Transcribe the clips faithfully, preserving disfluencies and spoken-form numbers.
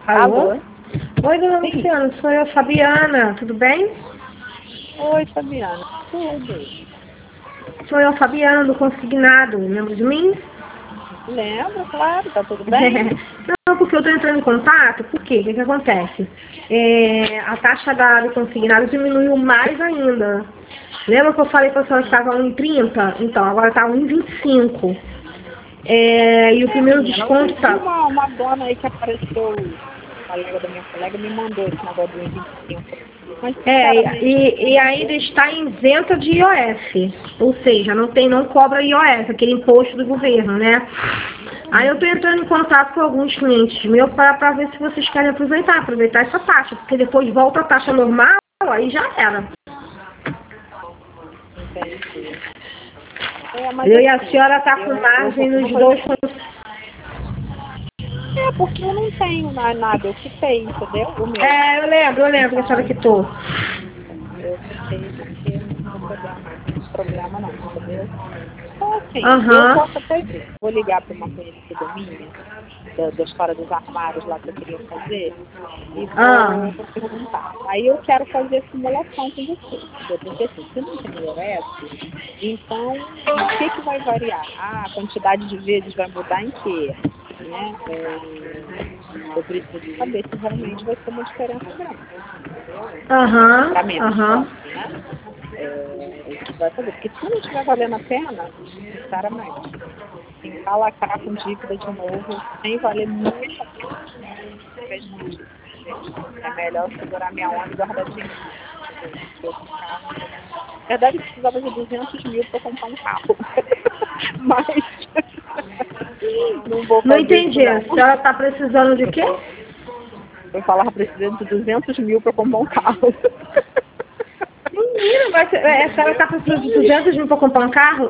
Alô? Alô? Oi, dona Sim. Luciana, sou eu, Fabiana, tudo bem? Oi, Fabiana. Tudo. Sou eu, Fabiana, do Consignado, lembra de mim? Lembro, claro, tá tudo bem? Não, porque eu estou entrando em contato, por quê? O que, que acontece? É, a taxa da, do consignado diminuiu mais ainda. Lembra que eu falei que a senhora estava um e trinta? Então, agora está um e vinte e cinco. É, e o É, primeiro menina, desconto outro dia está... uma, uma dona aí que apareceu, a colega da minha colega, me mandou esse negócio do vinte e cinco. Mas, É, sinceramente, e, e ainda está isenta de I O S, ou seja, não tem, não cobra I O S, aquele imposto do governo, né? Aí eu estou entrando em contato com alguns clientes meus para ver se vocês querem aproveitar, aproveitar essa taxa, porque depois volta a taxa normal, aí já era. entendi. É, mas Eu e a assim, senhora tá com eu, eu vou, margem eu vou nos fazer... dois. É, porque eu não tenho mais nada, eu quitei, entendeu? O meu. É, eu lembro, eu lembro que a senhora Então, quitou. eu quitei porque não vou pegar mais esse problema não, entendeu? Então, assim, eu Aham. posso até ver. Vou ligar para uma conhecida minha, da, da história dos armários lá que eu queria fazer, e Ah. vou, vou perguntar. Aí eu quero fazer a simulação com você, entendeu? Porque assim, se não tem I O S, então o que, que vai variar? Ah, a quantidade de vezes vai mudar em quê? Né? É, eu preciso saber se realmente vai ser uma diferença grande, entendeu? Aham. Para menos, Aham. óbvio, né? É, isso vai fazer. Porque se não estiver valendo a pena, sinceramente, tentar lacrar com dívida de novo, sem valer muito a pena, não vejo motivo, entendeu? É melhor segurar minha onda e guardar dinheiro, entendeu? Porque esse carro... Na verdade, eu precisava de duzentos mil para comprar um carro. Mas não vou Não fazer isso, entendi. não. A senhora tá precisando de Eu, quê? tô, eu falava precisando de duzentos mil para comprar um carro. Menina, mas é, a senhora tá Entendeu? precisando de duzentos mil para comprar um carro?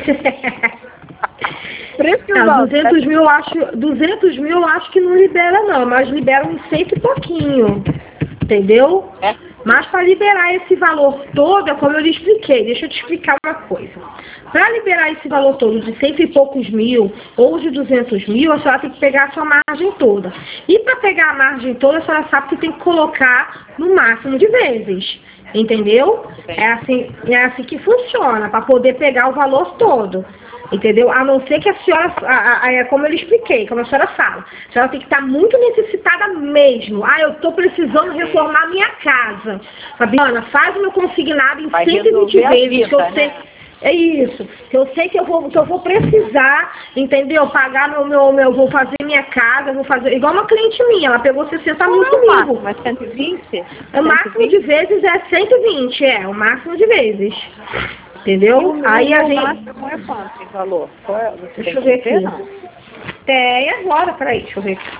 Não, Precisando. duzentos mil eu acho, duzentos mil eu acho que não libera não, mas libera uns cento e pouquinho, entendeu? É. Mas para liberar esse valor todo, é como eu lhe expliquei, deixa eu te explicar uma coisa. Para liberar esse valor todo de cento e poucos mil ou de duzentos mil, a senhora tem que pegar a sua margem toda. E para pegar a margem toda, a senhora sabe que tem que colocar no máximo de vezes. Entendeu? É Entendi. assim, é assim que funciona, para poder pegar o valor todo. Entendeu? A não ser que a senhora, a, a, a, como eu lhe expliquei, como a senhora fala, a senhora tem que estar muito necessitada mesmo. Ah, eu estou precisando reformar minha casa. Fabiana, faz o meu consignado em Vai cento e vinte resolver a vezes, que eu vida, sei. né? É isso, que eu sei que eu vou, que eu vou precisar, entendeu? Pagar meu, meu, meu, vou fazer minha casa, vou fazer. Igual uma cliente minha, ela pegou sessenta Qual mil é o comigo. máximo? É cento e vinte? O máximo de cento e vinte? vezes é cento e vinte, é, o máximo de vezes. E o, Entendeu? meu- o Aí a meu gente. máximo é quanto em valor? Qual é? Você Deixa tem eu ver como ver, aqui. não? Tem agora, peraí, deixa eu ver aqui.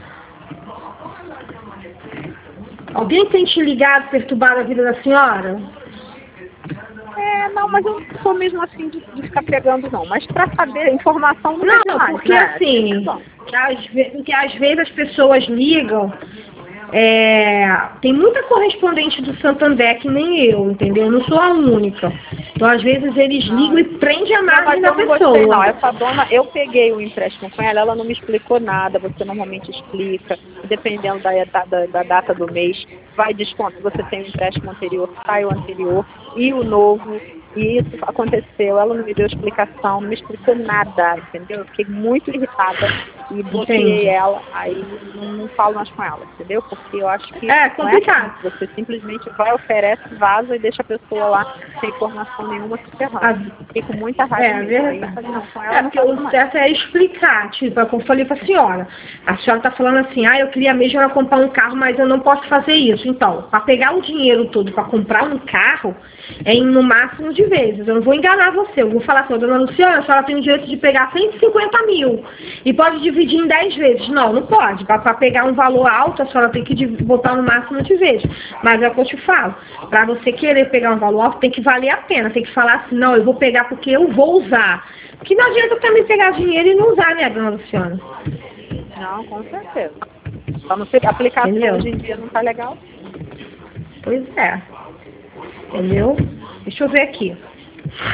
Alguém tem te ligado, perturbado a vida da senhora? É, não, mas eu não sou mesmo assim de, de ficar pegando, não. Mas para saber, informação não é Não, demais, porque né? Sempre assim, bom. que às, ve- porque às vezes as pessoas ligam, é, tem muita correspondente do Santander que nem eu, entendeu? Eu não sou a única. Então às vezes eles ligam Não, e prendem a não, margem mas da eu não gostei, não. pessoa. Essa dona, eu peguei o empréstimo com ela, ela não me explicou nada. Você normalmente explica, dependendo da, da, da data do mês, vai desconto. Você tem o empréstimo anterior, sai o anterior e o novo. E isso aconteceu, ela não me deu explicação, não me explicou nada, entendeu? Eu fiquei muito irritada e bloqueei Entende? ela, aí não, não falo mais com ela, entendeu? Porque eu acho que É não é assim, complicado. você simplesmente vai, oferece, vaza e deixa a pessoa lá sem informação nenhuma se ferrando. A- Fiquei com muita É, raiva a mesmo, aí eu verdade. falei, não, com ela É, eu não porque faço o mais. certo é explicar, tipo, é como eu falei pra senhora. A senhora tá falando assim, ah, eu queria mesmo era comprar um carro, mas eu não posso fazer isso. Então, para pegar o dinheiro todo para comprar um carro, é em no máximo de vezes. Eu não vou enganar você, eu vou falar assim, dona Luciana, a senhora tem o direito de pegar cento e cinquenta mil e pode dividir em dez vezes. Não, não pode. Para pegar um valor alto, a senhora tem que div- botar no máximo de vezes. Mas é o que eu te falo. Para você querer pegar um valor alto, tem que valer a pena. Tem que falar assim, não, eu vou pegar porque eu vou usar. Porque não adianta também pegar dinheiro e não usar, né, dona Luciana? Não, com certeza. Só não sei, a aplicação Entendeu? hoje em dia não tá legal. Pois é. Entendeu? Deixa eu ver aqui.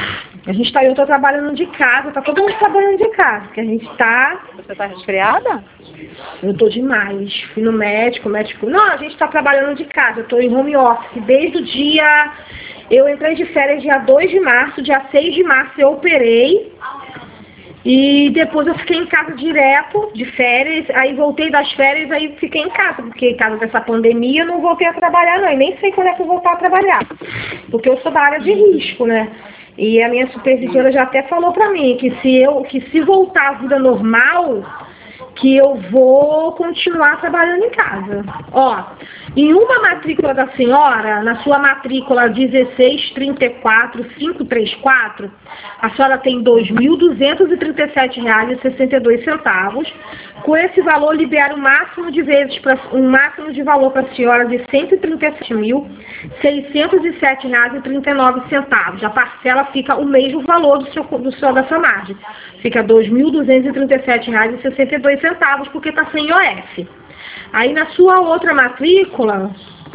A gente tá, eu tô trabalhando de casa, tá todo mundo trabalhando de casa, porque a gente tá... Você tá resfriada? Eu tô demais. Fui no médico, o médico... Não, a gente tá trabalhando de casa, eu tô em home office desde o dia... Eu entrei de férias dia dois de março, dia seis de março eu operei. E depois eu fiquei em casa direto, de férias, aí voltei das férias, aí fiquei em casa, porque em casa dessa pandemia eu não voltei a trabalhar não, e nem sei quando é que eu vou voltar a trabalhar, porque eu sou da área de risco, né? E a minha supervisora já até falou pra mim que se eu, que se voltar à vida normal, que eu vou continuar trabalhando em casa. Ó, em uma matrícula da senhora, na sua matrícula dezesseis trinta e quatro quinhentos e trinta e quatro, a senhora tem dois mil duzentos e trinta e sete reais e sessenta e dois centavos. Com esse valor, libera o máximo de vezes, pra, um máximo de valor para a senhora de cento e trinta e sete mil, seiscentos e sete reais e trinta e nove centavos. A parcela fica o mesmo valor do seu, do seu, da sua margem. Fica dois mil duzentos e trinta e sete reais e sessenta e dois centavos, porque está sem I O F. Aí na sua outra matrícula...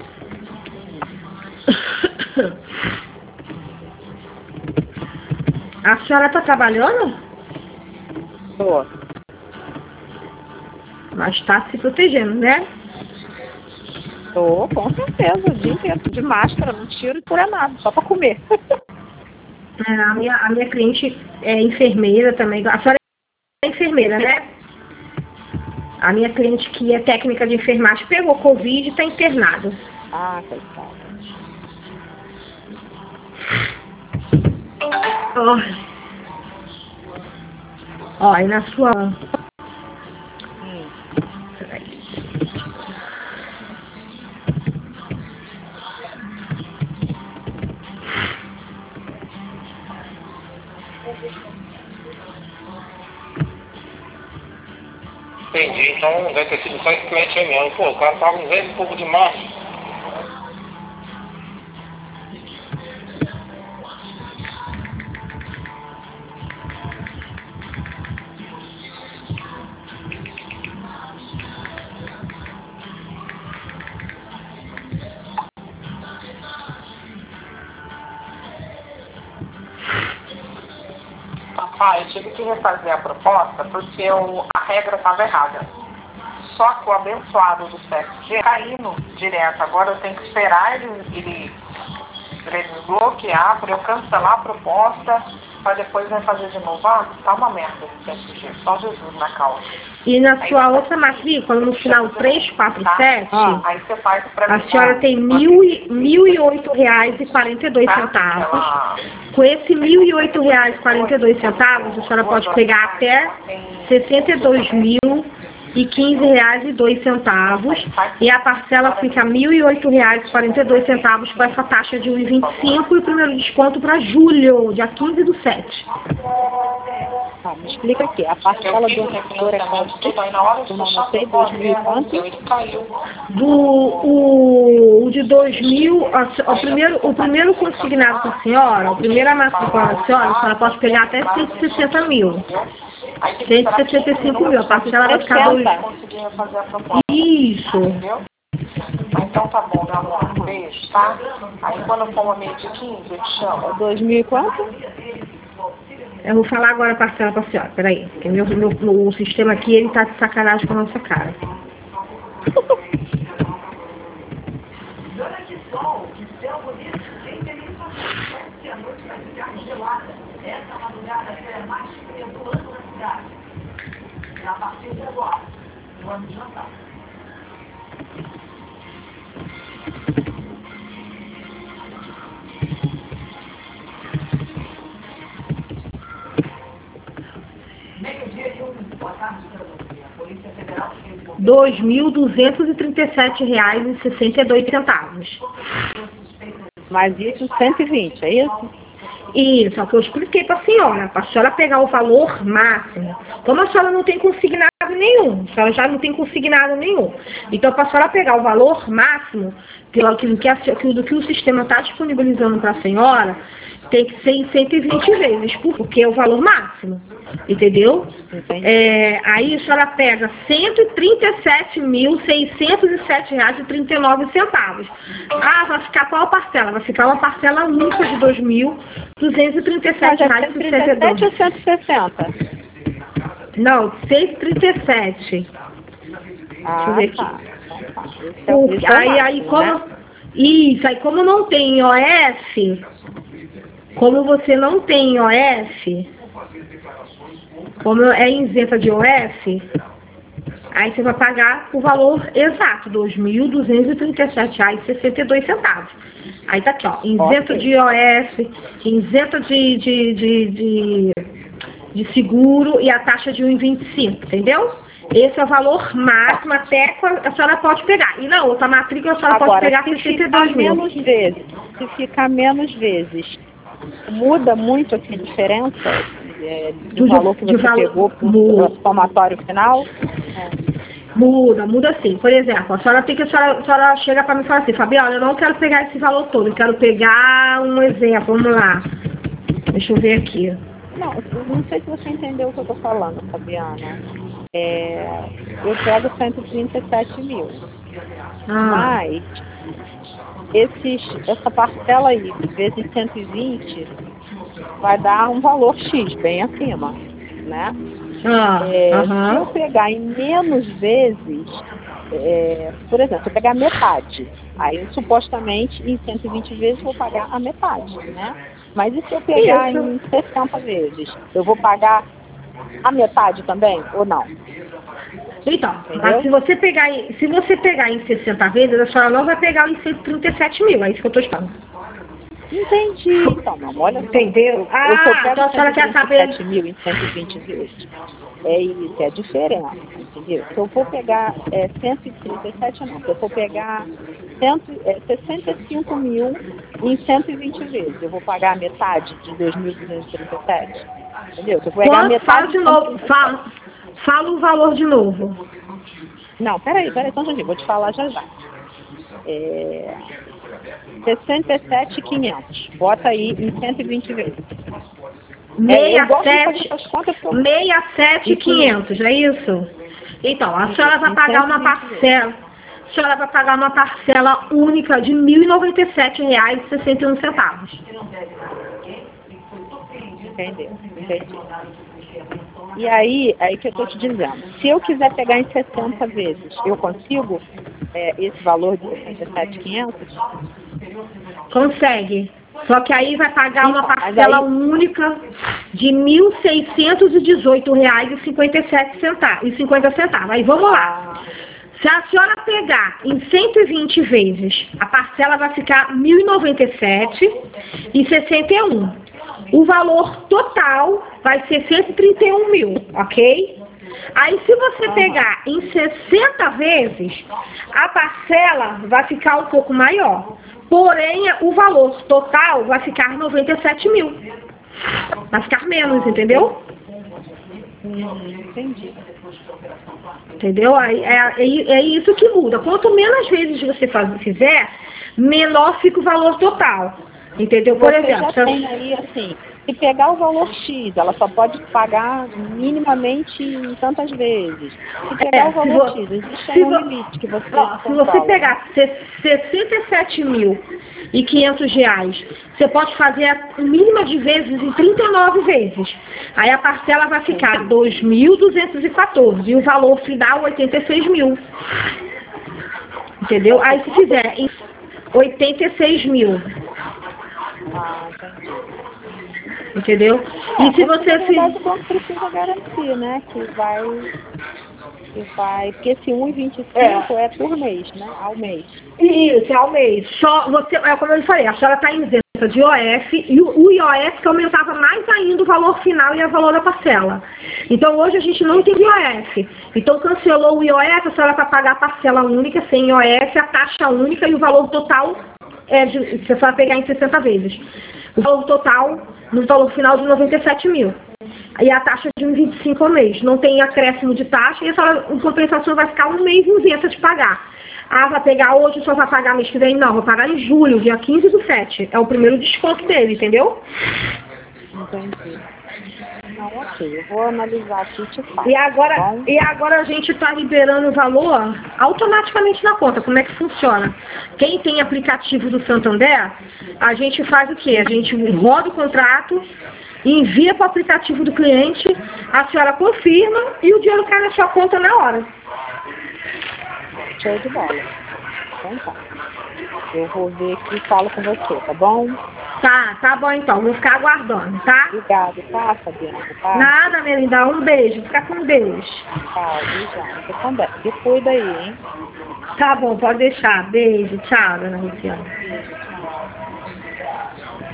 A senhora está trabalhando? Tô. Mas está se protegendo, né? Tô, com certeza. O dia inteiro de máscara, não tiro e cura nada, só para comer. É, a, minha, a minha cliente é enfermeira também. A senhora é enfermeira, né? A minha cliente que é técnica de enfermagem pegou Covid e está internada. Ah, coitada. Ó, ó, aí na sua... Hum. Peraí. Entendi, então deve ter sido só esse cliente aí mesmo. Pô, o cara tava um velho pouco demais. Papai, eu tive que refazer a proposta porque eu, a regra estava errada. Só que o abençoado do sexo G caindo direto. Agora eu tenho que esperar ele, ele, ele desbloquear para eu cancelar a proposta para depois refazer de novo. Ah, tá uma merda esse sexo G. Só Jesus na causa. E na sua outra matrícula, no final trezentos e quarenta e sete, Ah. Aí você faz para a senhora tem mil e oito reais e quarenta e dois centavos. Com esse mil e oito reais e quarenta e dois centavos, a senhora pode pegar até sessenta e dois mil e quinze reais e dois centavos. E a parcela fica mil e oito reais e quarenta e dois centavos com essa taxa de um vírgula vinte e cinco e o primeiro desconto para julho, dia quinze do sete. Tá, me explica aqui. A parcela do anterior é quanto? Eu não anotei, dois mil e quanto? Do, o, o de dois mil, a, o, primeiro, o primeiro consignado para a senhora, a primeira matrícula da senhora, a senhora pode pegar até cento e sessenta mil. cento e sessenta e cinco mil, a parcela vai ficar dois. Isso. Então tá bom, meu amor. Um beijo, tá? Aí quando for uma meia de quinze, eu te chamo. dois mil e quanto? Eu vou falar agora a parcela para a senhora, peraí. Porque meu, meu, meu sistema aqui, ele tá de sacanagem com a nossa cara. Dois mil duzentos e trinta e sete reais e sessenta e dois centavos. Mais isso, cento e vinte, é isso? Isso, é o que eu expliquei para a senhora, para a senhora pegar o valor máximo. Como a senhora não tem consignado prazo nenhum, a senhora já não tem consignado nenhum. Então, para a senhora pegar o valor máximo pelo que, que, a, que, do que o sistema está disponibilizando para a senhora, tem que ser em cento e vinte vezes, porque é o valor máximo, entendeu? É, aí a senhora pega cento e trinta e sete mil, seiscentos e sete reais e trinta e nove centavos. Ah, vai ficar qual parcela? Vai ficar uma parcela única de dois mil duzentos e trinta e sete reais e sessenta e dois centavos. cento e trinta e sete ou cento e sessenta? Não, cento e trinta e sete. Ah, Deixa eu ver aqui. tá. Então, Porque, aí, máximo, aí, como... né? Isso, aí como não tem I O F... Como você não tem I O F, como é isenta de I O F, aí você vai pagar o valor exato, dois mil duzentos e trinta e sete reais e sessenta e dois centavos. Aí tá aqui, ó, isento Okay. de I O F, isento de, de, de, de, de seguro e a taxa de um vírgula vinte e cinco, entendeu? Esse é o valor máximo, até a senhora pode pegar. E na outra matrícula a senhora Agora, pode pegar se sessenta e ficar dois mil. menos vezes, se ficar menos vezes, muda muito assim, a diferença é, do Do- valor que de você valor- pegou para muda. o somatório final? Muda, muda sim. Por exemplo, a senhora tem que a senhora, a senhora chega para mim e fala assim, Fabiana, eu não quero pegar esse valor todo, eu quero pegar um exemplo, vamos lá. Deixa eu ver aqui. Não, eu não sei se você entendeu o que eu estou falando, Fabiana. É, eu pego cento e trinta e sete mil, Ah, mas esses, essa parcela aí, vezes cento e vinte, vai dar um valor X, bem acima, né? ah, É, aham. se eu pegar em menos vezes, é, por exemplo, se eu pegar metade, aí eu, supostamente em cento e vinte vezes vou pagar a metade, né? Mas e se eu pegar Isso. em sessenta vezes, eu vou pagar a metade também ou não? Então, Entendeu? mas se você pegar em, se você pegar em sessenta vezes, a senhora não vai pegar os cento e trinta e sete mil, é isso que eu estou esperando. Entendi. Então, não, olha só. Entendeu? Eu, Ah, eu, se eu pego então a senhora quer cento e trinta e sete saber. mil em cento e vinte vezes. É isso, é a diferença, entendeu? Se eu for pegar é, cento e trinta e sete, não. Se eu for pegar cento, é, sessenta e cinco mil em cento e vinte vezes, eu vou pagar a metade de dois mil duzentos e trinta e sete. Entendeu? Se eu pegar a Quanto? Fala metade de novo, fala, fala o valor de novo. Não, peraí, peraí, só um instantinho, vou te falar já já. É, sessenta e sete mil e quinhentos. Bota aí em cento e vinte vezes. É, eu gosto de fazer essas contas por- sessenta e sete mil e quinhentos, é isso? Então, a senhora vai pagar uma parcela, a senhora vai pagar uma parcela única de mil e noventa e sete reais e sessenta e um centavos. Entendeu? Entendi. E aí, aí que eu estou te dizendo, se eu quiser pegar em sessenta vezes, eu consigo é, esse valor de sessenta e sete mil e quinhentos? Consegue. Só que aí vai pagar uma Então, mas parcela aí- única de mil seiscentos e dezoito reais e cinquenta e sete centavos, e cinquenta centavos. Aí vamos lá. Ah, Se a senhora pegar em cento e vinte vezes, a parcela vai ficar mil e noventa e sete reais e sessenta e um centavos. O valor total vai ser cento e trinta e um mil, ok? Aí, se você pegar em sessenta vezes, a parcela vai ficar um pouco maior. Porém, o valor total vai ficar noventa e sete mil. Vai ficar menos, entendeu? hum, entendi. Entendeu? Aí É, é, é isso que muda. Quanto menos vezes você faz, fizer, menor fica o valor total. Entendeu? Por Você exemplo, já se eu- tem aí, assim, se pegar o valor X, ela só pode pagar minimamente em tantas vezes. Se pegar É, o valor se vo- X, existe se aí um vo- limite que você ó, se controla. você pegar se- sessenta e sete mil e quinhentos reais, você pode fazer a mínima de vezes em trinta e nove vezes. Aí a parcela vai ficar dois mil duzentos e quatorze e o valor final oitenta e seis mil. Entendeu? Aí se fizer em oitenta e seis mil. Ah, entendi. Entendeu? É, E se porque, você na verdade, fizer. o banco precisa garantir, né? Que vai. Que vai. Porque esse um vírgula vinte e cinco é. é por mês, né? Ao mês. Isso, é ao mês. Só você, é como eu falei, a senhora está isenta de I O F e o, o I O F que aumentava mais ainda o valor final e o valor da parcela. Então hoje a gente não tem I O F. Então cancelou o I O F, a senhora vai pagar a parcela única, sem I O F, a taxa única e o valor total é de, você vai pegar em sessenta vezes. O valor total no valor final de noventa e sete mil. E a taxa de um vinte e cinco ao mês. Não tem acréscimo de taxa e essa compensação vai ficar um mês isenta de pagar. Ah, vai pegar hoje, só vai pagar mês que vem? Não, vou pagar em julho, dia quinze do sete. É o primeiro desconto dele, entendeu? Entendi. Não, ok. Eu vou analisar aqui e te falo. E agora, tá bom? e agora a gente está liberando o valor automaticamente na conta. Como é que funciona? Quem tem aplicativo do Santander, a gente faz o quê? A gente roda o contrato, envia para o aplicativo do cliente, a senhora confirma e o dinheiro cai na sua conta na hora. Show de bola. Então tá. Eu vou ver aqui e falo com você, tá bom? Tá, tá bom então. Vou ficar aguardando, tá? Obrigada, tá, Fabiana? Tá? Nada, minha linda. Um beijo. Fica com Deus. Tá, beijão. Você também. Se cuida aí, hein? Tá bom, pode deixar. Beijo. Tchau, dona Luciana. Beijo, tchau.